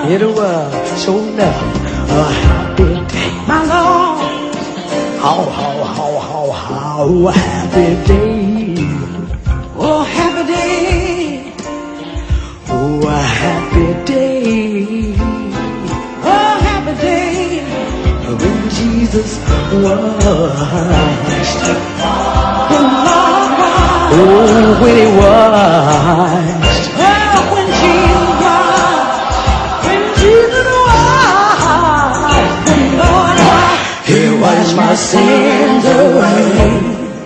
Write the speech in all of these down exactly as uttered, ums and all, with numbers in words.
It was so enough a happy day. My Lord, how, how, how, how, how happy day. Oh, happy day. Oh, a happy day. Oh, happy day. When Jesus washed. When Lord washed. Oh, when He washed. Oh, when Jesus washed. When Jesus washed. When Lord washed. He washed my sins away.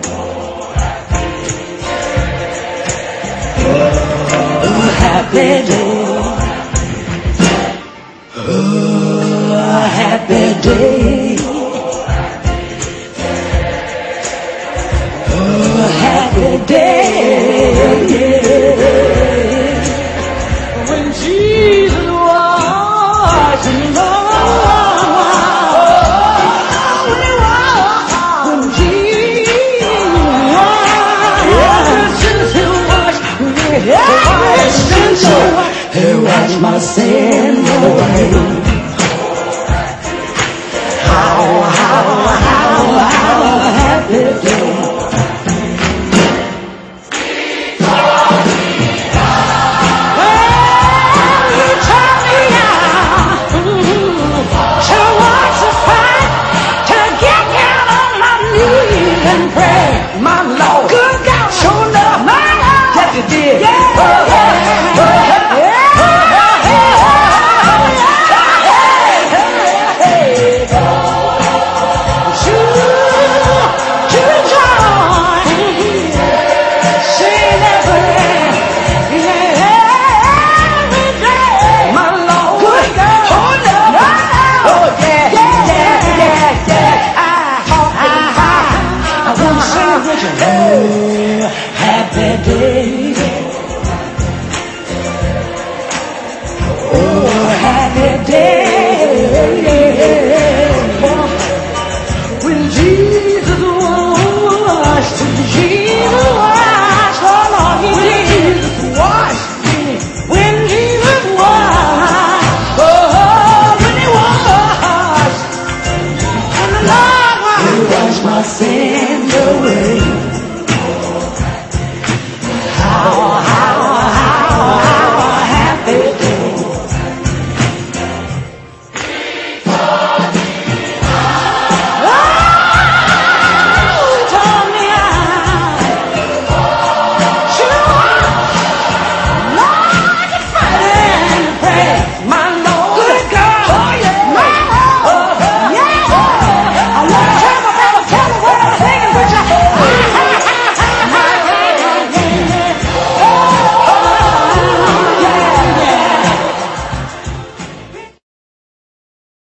Oh, happy day. Oh, a happy day. Oh, a happy day. Yeah. When Jesus was in love. When He was. When Jesus was. Since He washed. Since He washed. He washed my sin away. How, how, how, how happy day. Well, He taught me how to watch the fight, to get down on my knees and pray. My Lord, good God, sure enough, my Lord, yes He did. Yeah.